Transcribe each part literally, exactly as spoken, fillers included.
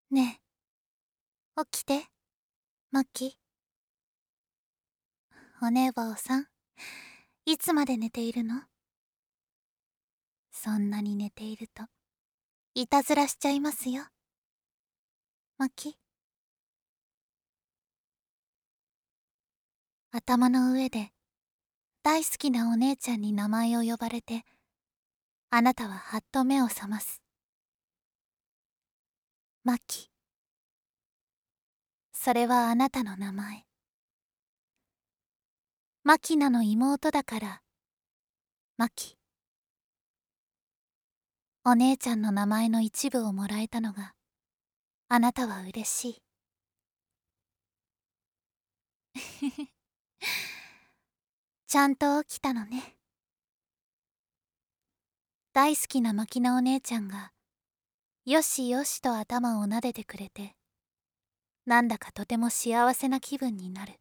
ねえ、起きて、マッキ。お寝坊さん、いつまで寝ているの？そんなに寝ていると、いたずらしちゃいますよ。マッキ。頭の上で、大好きなお姉ちゃんに名前を呼ばれて、あなたははっと目を覚ます。マッキ。それはあなたの名前。マキナの妹だから、マキ。お姉ちゃんの名前の一部をもらえたのが、あなたは嬉しい。ちゃんと起きたのね。大好きなマキナお姉ちゃんが、よしよしと頭を撫でてくれて、なんだかとても幸せな気分になる。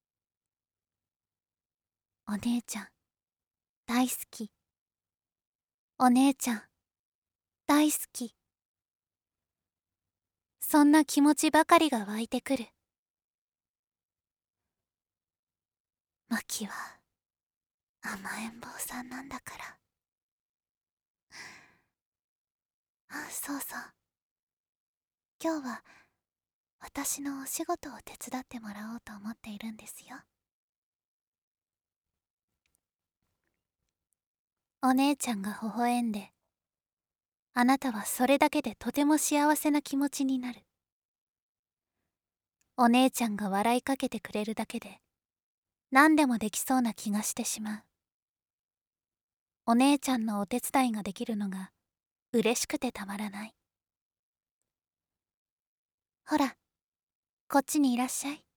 お姉ちゃん、大好き。お姉ちゃん、大好き。そんな気持ちばかりが湧いてくる。マキは、甘えん坊さんなんだから。あ、そうそう。今日は、私のお仕事を手伝ってもらおうと思っているんですよ。お姉ちゃんが微笑んで、あなたはそれだけでとても幸せな気持ちになる。お姉ちゃんが笑いかけてくれるだけで、何でもできそうな気がしてしまう。お姉ちゃんのお手伝いができるのが嬉しくてたまらない。ほら、こっちにいらっしゃい。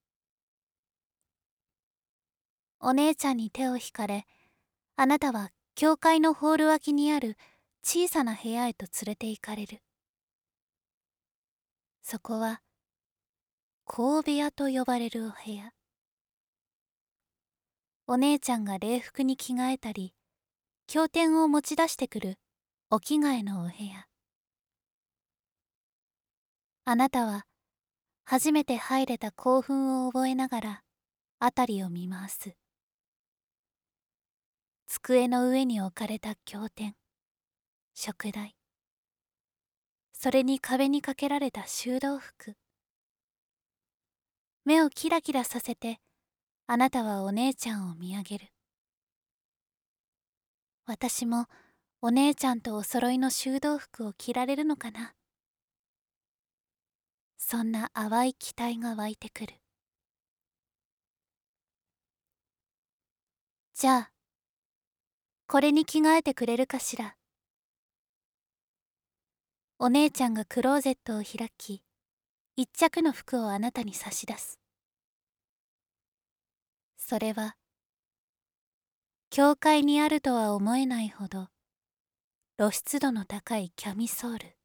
お姉ちゃんに手を引かれ、あなたは教会のホール脇にある小さな部屋へと連れて行かれる。そこは、交部屋と呼ばれるお部屋。お姉ちゃんが礼服に着替えたり、経典を持ち出してくるお着替えのお部屋。あなたは初めて入れた興奮を覚えながら辺りを見回す。机の上に置かれた経典、燭台、それに壁にかけられた修道服。目をキラキラさせて、あなたはお姉ちゃんを見上げる。私もお姉ちゃんとお揃いの修道服を着られるのかな。そんな淡い期待が湧いてくる。じゃあ、これに着替えてくれるかしら。お姉ちゃんがクローゼットを開き、一着の服をあなたに差し出す。それは、教会にあるとは思えないほど、露出度の高いキャミソール。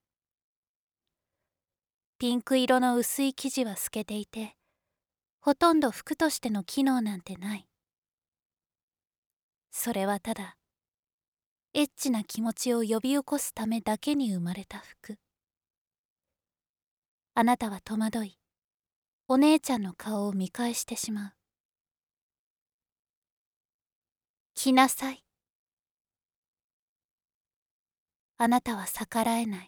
ピンク色の薄い生地は透けていて、ほとんど服としての機能なんてない。それはただ、エッチな気持ちを呼び起こすためだけに生まれた服。あなたは戸惑い、お姉ちゃんの顔を見返してしまう。着なさい。あなたは逆らえない。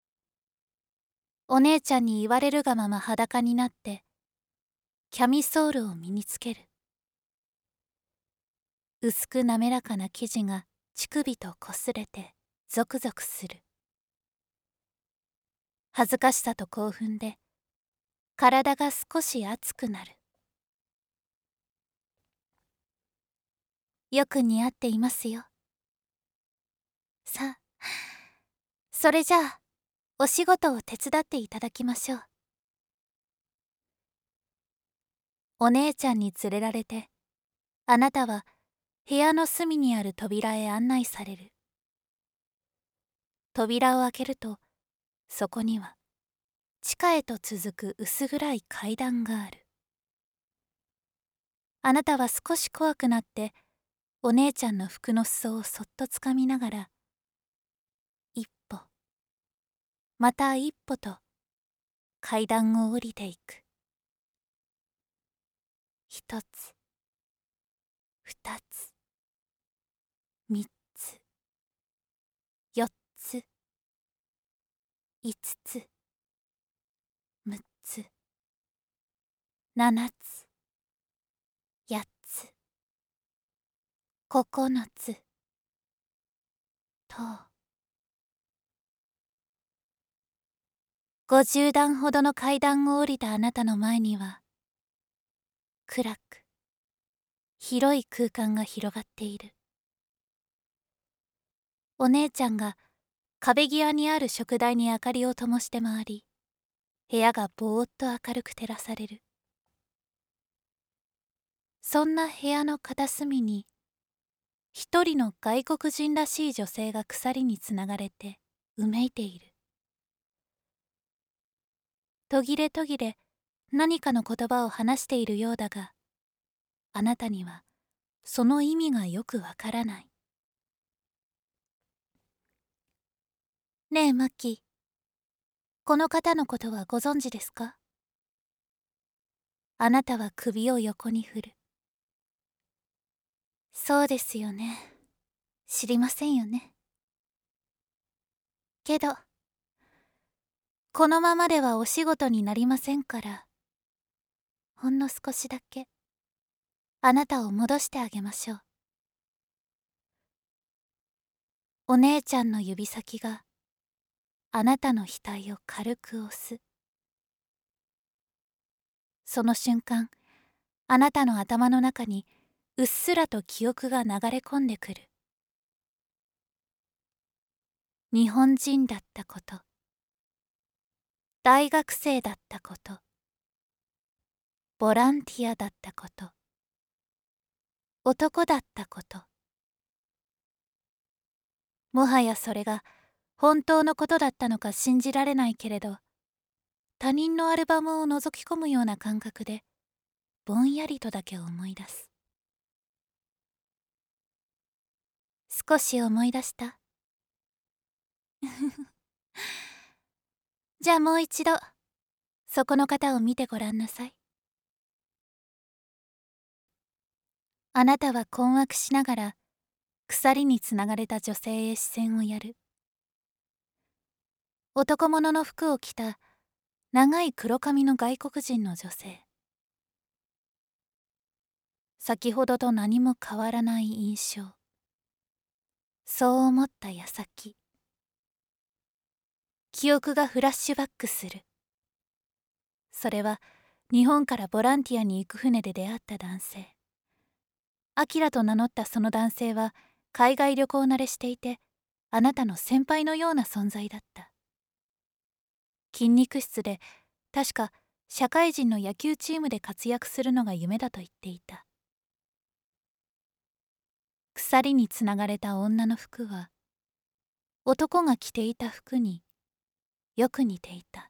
お姉ちゃんに言われるがまま裸になって、キャミソールを身につける。薄く滑らかな生地が乳首と擦れてゾクゾクする。恥ずかしさと興奮で体が少し熱くなる。よく似合っていますよ。さあ、それじゃあお仕事を手伝っていただきましょう。お姉ちゃんに連れられて、あなたは部屋の隅にある扉へ案内される。扉を開けると、そこには地下へと続く薄暗い階段がある。あなたは少し怖くなって、お姉ちゃんの服の裾をそっとつかみながら、一歩、また一歩と階段を降りていく。一つ、二つ、三つ、四つ、五つ、六つ、七つ、八つ、九つと、五十段ほどの階段を降りたあなたの前には、暗く、広い空間が広がっている。お姉ちゃんが壁際にある食台に明かりを灯して回り、部屋がぼーっと明るく照らされる。そんな部屋の片隅に、一人の外国人らしい女性が鎖につながれてうめいている。途切れ途切れ何かの言葉を話しているようだが、あなたにはその意味がよくわからない。ねえマキ、この方のことはご存知ですか？あなたは首を横に振る。そうですよね。知りませんよね。けど、このままではお仕事になりませんから、ほんの少しだけあなたを戻してあげましょう。お姉ちゃんの指先があなたの額を軽く押す。その瞬間、あなたの頭の中にうっすらと記憶が流れ込んでくる。日本人だったこと、大学生だったこと、ボランティアだったこと、男だったこと。もはやそれが本当のことだったのか信じられないけれど、他人のアルバムを覗き込むような感覚でぼんやりとだけ思い出す。少し思い出した？じゃあもう一度そこの方を見てごらんなさい。あなたは困惑しながら鎖につながれた女性へ視線をやる。男物の服を着た長い黒髪の外国人の女性。先ほどと何も変わらない印象。そう思った矢先、記憶がフラッシュバックする。それは日本からボランティアに行く船で出会った男性。アキラと名乗ったその男性は海外旅行慣れしていて、あなたの先輩のような存在だった。筋肉質で、確か社会人の野球チームで活躍するのが夢だと言っていた。鎖につながれた女の服は男が着ていた服によく似ていた。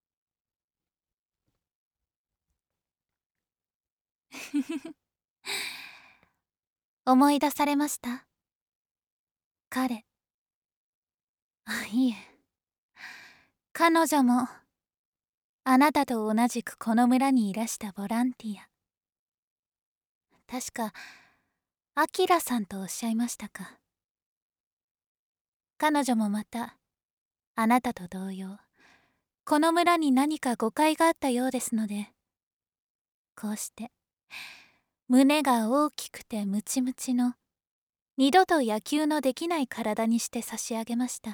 思い出されました？彼。あ、いえ。彼女もあなたと同じくこの村にいらしたボランティア。確かアキラさんとおっしゃいましたか。彼女もまたあなたと同様、この村に何か誤解があったようですので、こうして胸が大きくてムチムチの二度と野球のできない体にして差し上げました。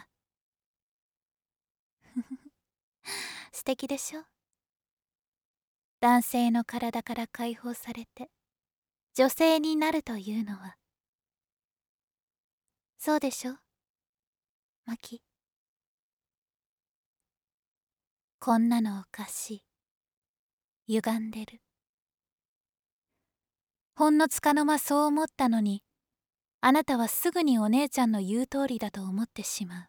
素敵でしょ？男性の体から解放されて女性になるというのは。そうでしょマキ。こんなのおかしい。歪んでる。ほんのつかの間そう思ったのに、あなたはすぐにお姉ちゃんの言う通りだと思ってしまう。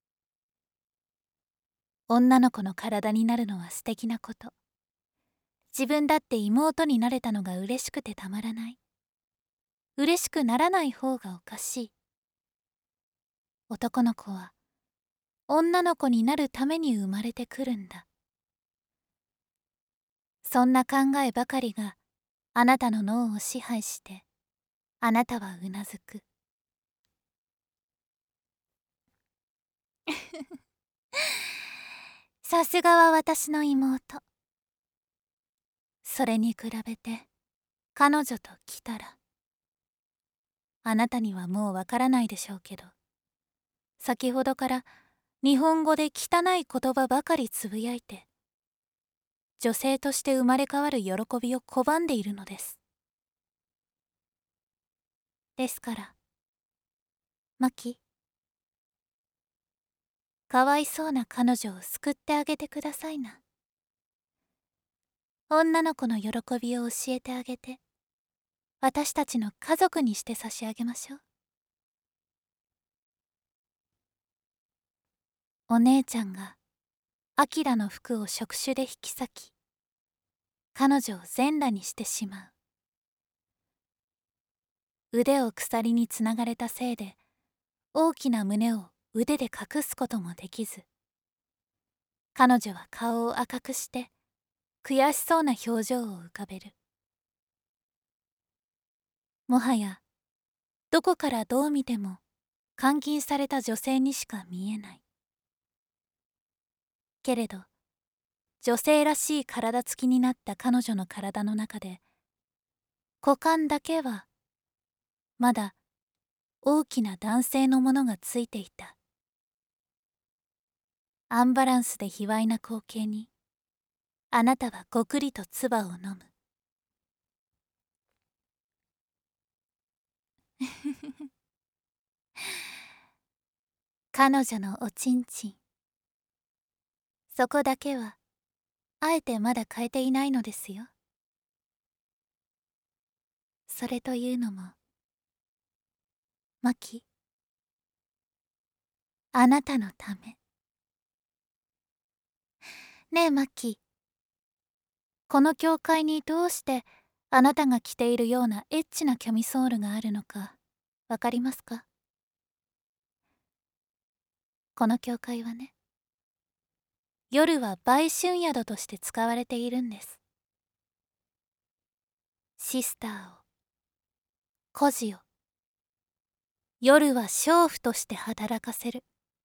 女の子の体になるのは素敵なこと。自分だって妹になれたのが嬉しくてたまらない。嬉しくならない方がおかしい。男の子は女の子になるために生まれてくるんだ。 そんな考えばかりがあなたの脳を支配して、あなたはうなずく。さすがは私の妹。それに比べて彼女と来たら、あなたにはもうわからないでしょうけど、先ほどから日本語で汚い言葉ばかりつぶやいて、女性として生まれ変わる喜びを拒んでいるのです。ですからマキ、かわいそうな彼女を救ってあげてくださいな。女の子の喜びを教えてあげて、私たちの家族にして差し上げましょう。お姉ちゃんがアキラの服を触手で引き裂き、彼女を全裸にしてしまう。腕を鎖につながれたせいで、大きな胸を腕で隠すこともできず、彼女は顔を赤くして悔しそうな表情を浮かべる。もはやどこからどう見ても監禁された女性にしか見えない。けれど女性らしい体つきになった彼女の体の中で、股間だけはまだ大きな男性のものがついていた。アンバランスで卑猥な光景に、あなたはごくりと唾を飲む。彼女のおちんちん、そこだけはあえてまだ変えていないのですよ。それというのも、マキ、あなたのため。ねえマキ、この教会にどうしてあなたが着ているようなエッチなキャミソールがあるのかわかりますか？この教会はね、夜は売春宿として使われているんです。シスターを、孤児を、夜は娼婦として働かせる、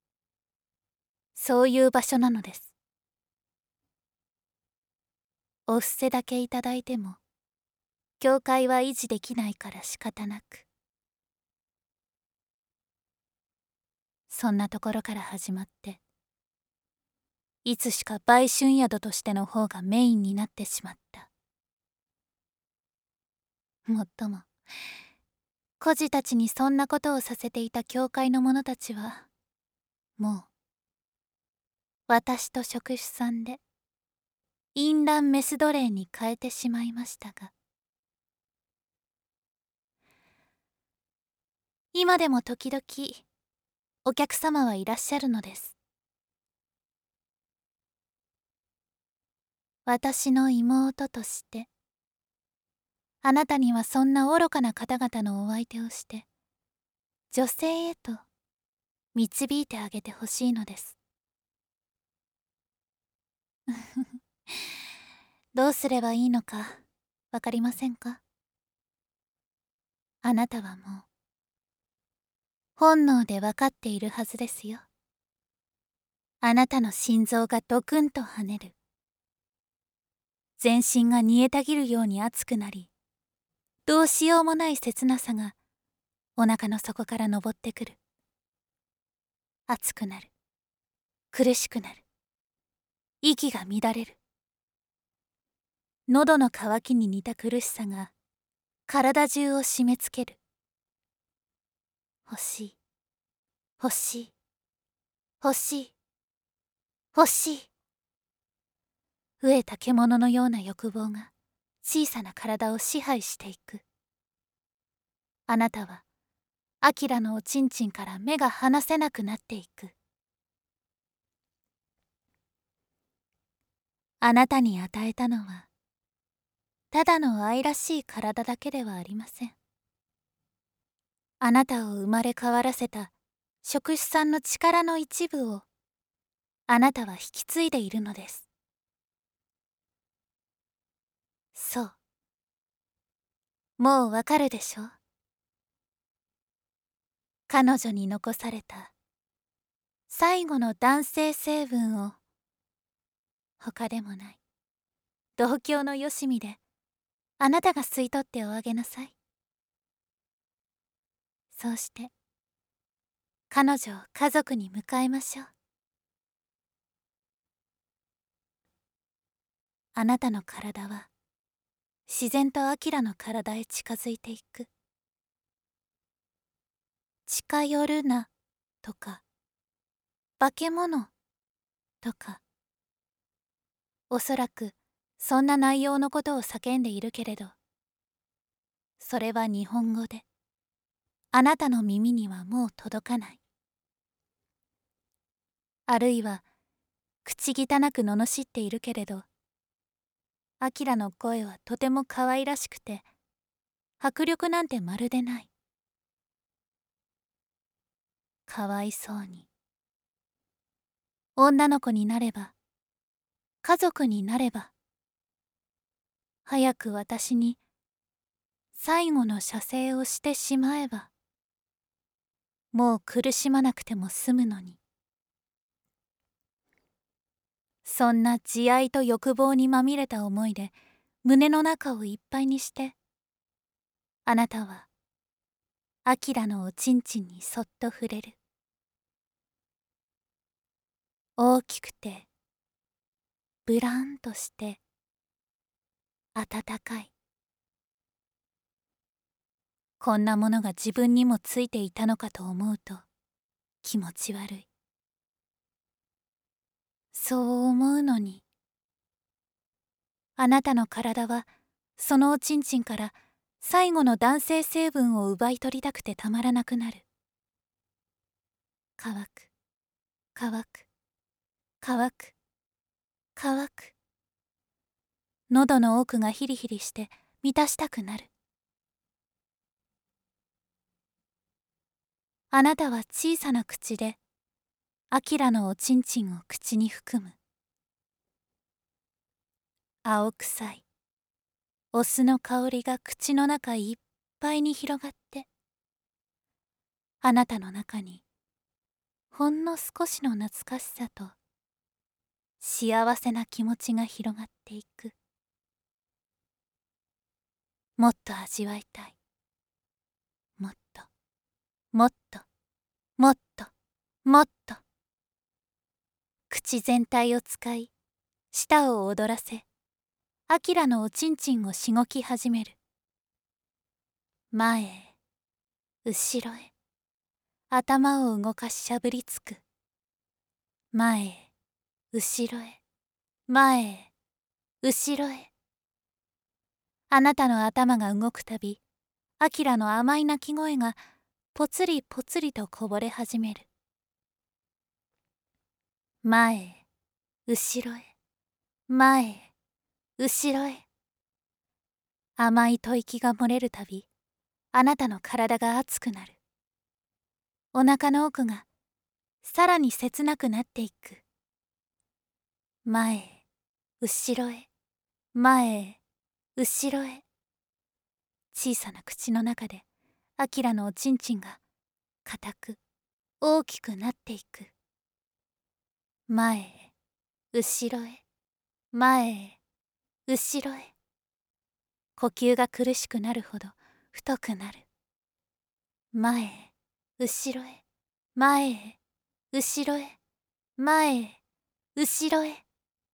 そういう場所なのです。お布施だけいただいても教会は維持できないから仕方なく、そんなところから始まって、いつしか売春宿としての方がメインになってしまった。もっとも孤児たちにそんなことをさせていた教会の者たちは、もう私と職種さんで淫乱メス奴隷に変えてしまいましたが、今でも時々お客様はいらっしゃるのです。私の妹として、あなたにはそんな愚かな方々のお相手をして女性へと導いてあげてほしいのです。どうすればいいのかわかりませんか？あなたはもう本能でわかっているはずですよ。あなたの心臓がドクンと跳ねる。全身が煮えたぎるように熱くなり、どうしようもない切なさがお腹の底から昇ってくる。熱くなる。苦しくなる。息が乱れる。喉の渇きに似た苦しさが体中を締め付ける。欲しい、欲しい、欲しい、欲しい。飢えた獣のような欲望が小さな体を支配していく。あなたはアキラのおちんちんから目が離せなくなっていく。あなたに与えたのはただの愛らしい体だけではありません。あなたを生まれ変わらせた職種さんの力の一部をあなたは引き継いでいるのです。 そう。もうわかるでしょ。彼女に残された最後の男性成分を他でもない同郷のよしみであなたが吸い取っておあげなさい。そうして彼女を家族に迎えましょう。あなたの体は自然とアキラの体へ近づいていく。近寄るなとか化け物とか、おそらくそんな内容のことを叫んでいるけれど、それは日本語であなたの耳にはもう届かない。あるいは口汚く罵っているけれど、アキラの声はとても可愛らしくて迫力なんてまるでない。かわいそうに。女の子になれば、家族になれば、早く私に最後の射精をしてしまえば、もう苦しまなくても済むのに。そんな慈愛と欲望にまみれた思いで胸の中をいっぱいにして、あなたはアキラのおちんちんにそっと触れる。大きくてブランとして温かい。こんなものが自分にもついていたのかと思うと気持ち悪い。そう思うのに、あなたの体はそのおちんちんから最後の男性成分を奪い取りたくてたまらなくなる。乾く乾く乾く乾く。喉の奥がヒリヒリして満たしたくなる。あなたは小さな口でアキラのおちんちんを口に含む。青臭いお酢の香りが口の中いっぱいに広がって、あなたの中にほんの少しの懐かしさと幸せな気持ちが広がっていく。もっと味わいたい。もっともっともっともっと。口全体を使い舌を踊らせ、アキラのおちんちんをしごき始める。前へ後ろへ頭を動かししゃぶりつく。前へ後ろへ前へ後ろへ。あなたの頭が動くたび、アキラの甘い鳴き声がぽつりぽつりとこぼれ始める。前へ後ろへ前へ後ろへ。甘い吐息が漏れるたび、あなたの体が熱くなる。お腹の奥がさらに切なくなっていく。前へ後ろへ前へ後ろへ。小さな口の中でアキラのおちんちんが固く大きくなっていく。前へ後ろへ前へ後ろへ。呼吸が苦しくなるほど太くなる。前へ後ろへ前へ後ろへ前へ後ろへ。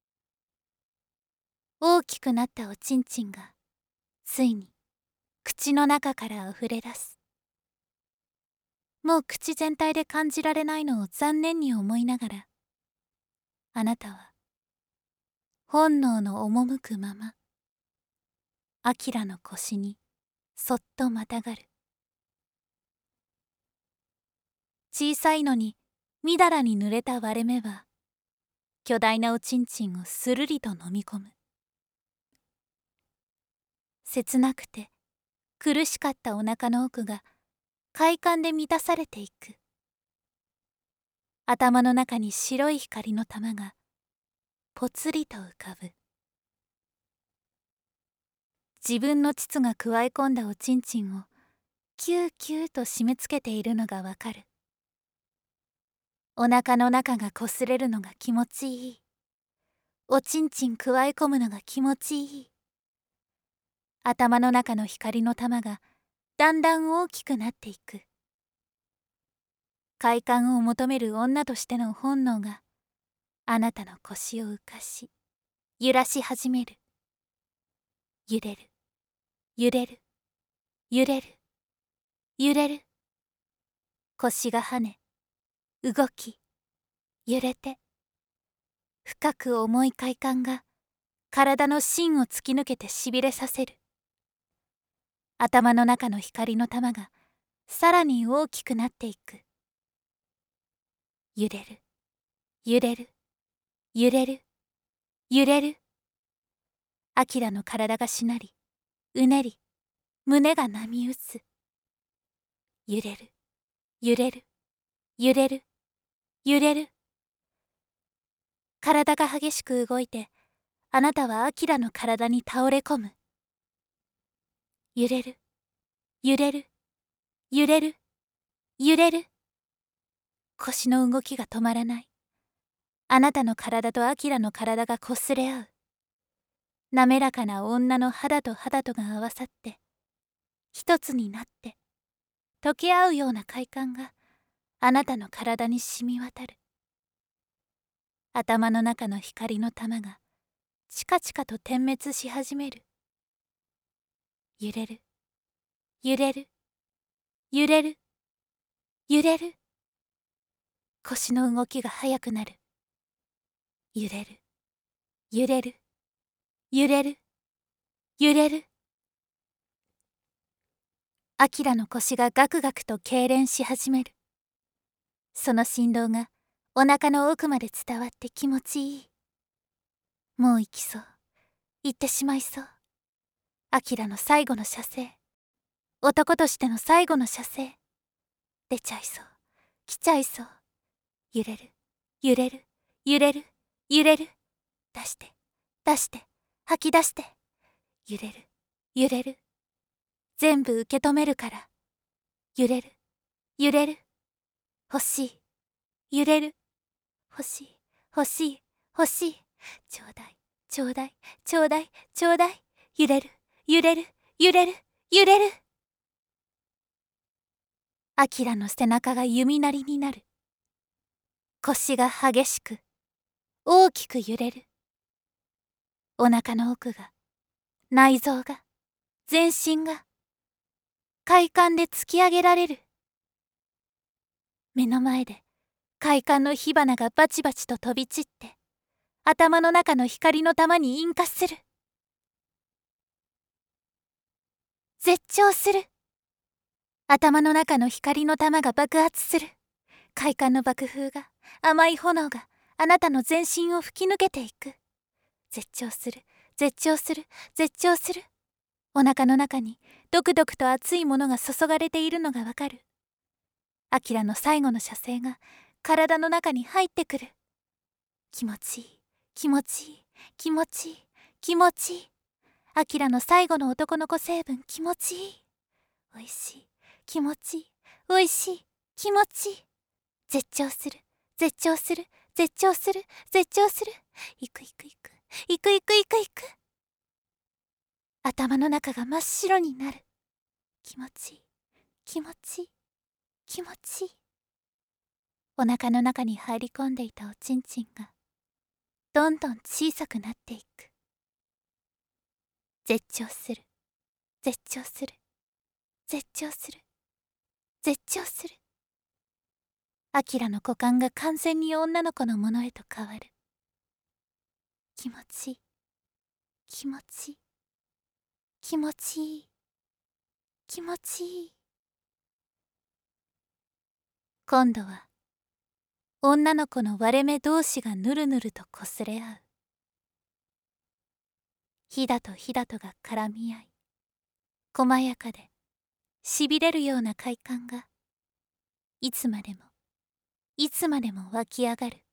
大きくなったおちんちんがついに口の中からあふれ出す。もう口全体で感じられないのを残念に思いながら、あなたは本能の赴くままアキラの腰にそっとまたがる。小さいのにみだらに濡れた割れ目は巨大なおちんちんをするりと飲み込む。切なくて苦しかったお腹の奥が快感で満たされていく。頭の中に白い光の玉がぽつりと浮かぶ。 自分の膣がくわえ込んだおちんちんをキューキューと締め付けているのがわかる。お腹の中がこすれるのが気持ちいい。おちんちんくわえ込むのが気持ちいい。頭の中の光の玉がだんだん大きくなっていく。快感を求める女としての本能があなたの腰を浮かし揺らし始める。揺れる揺れる揺れる揺れる。腰が跳ね動き揺れて、深く重い快感が体の芯を突き抜けてしびれさせる。頭の中の光の玉がさらに大きくなっていく。揺れる揺れる揺れる揺れる。アキラの体がしなりうねり胸が波打つ。揺れる揺れる揺れる揺れる。体が激しく動いてあなたはアキラの体に倒れ込む。揺れる揺れる揺れる揺れる。腰の動きが止まらない。あなたの体とアキラの体がこすれ合う。滑らかな女の肌と肌とが合わさって一つになって溶け合うような快感があなたの体に染み渡る。頭の中の光の玉がチカチカと点滅し始める。揺れる揺れる揺れる揺れる。腰の動きが速くなる。揺れる揺れる揺れる揺れる。アキラの腰がガクガクと痙攣し始める。その振動がお腹の奥まで伝わって気持ちいい。もう行きそう。行ってしまいそう。アキラの最後の射精。男としての最後の射精。出ちゃいそう。来ちゃいそう。揺れる揺れる揺れる揺れる。出して出して吐き出して。揺れる揺れる。全部受け止めるから。揺れる揺れる。欲しい。揺れる。欲しい欲しい欲しい。ちょうだいちょうだいちょうだいちょうだい。揺れる揺れる揺れる揺れる。アキラの背中が弓なりになる。腰が激しく大きく揺れる。お腹の奥が内臓が全身が快感で突き上げられる。目の前で快感の火花がバチバチと飛び散って頭の中の光の玉に引火する。絶頂する。頭の中の光の玉が爆発する。快感の爆風が甘い炎があなたの全身を吹き抜けていく。絶頂する絶頂する絶頂する。お腹の中にドクドクと熱いものが注がれているのがわかる。アキラの最後の射精が体の中に入ってくる。気持ちいい気持ちいい気持ちいい気持ちいい。アキラの最後の男の子成分気持ちいい。おいしい気持ちいいおいしい気持ちいい。絶頂する絶頂する絶頂する絶頂する。いくいくいくいくいくいくいく。頭の中が真っ白になる。気持ちいい気持ちいい気持ちいい。お腹の中に入り込んでいたおちんちんがどんどん小さくなっていく。絶頂する絶頂する絶頂する絶頂する。アキラの股間が完全に女の子のものへと変わる。気持ちいい気持ちいい気持ちいい気持ちいい。今度は女の子の割れ目同士がぬるぬるとこすれ合う。ひだとひだとが絡み合い、細やかでしびれるような快感がいつまでもいつまでも湧き上がる。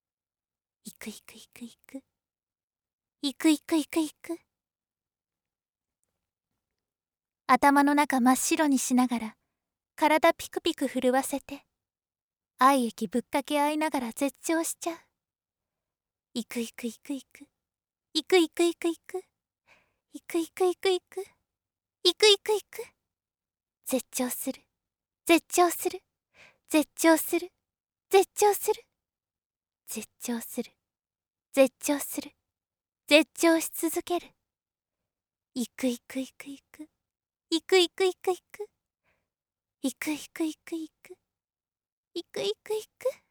いくいくいくいくいくいくいくいく。 頭の中真っ白にしながら体ピクピク震わせて愛液ぶっかけ合いながら絶頂しちゃう。いくいくいくいくいくいくいくいくいくいくいくいくいくいくいく絶頂する絶頂する絶頂する絶頂する絶頂する絶頂する絶頂し続ける。いくいくいくいくいくいくいくいくいくいくいくいくいくいくいくいく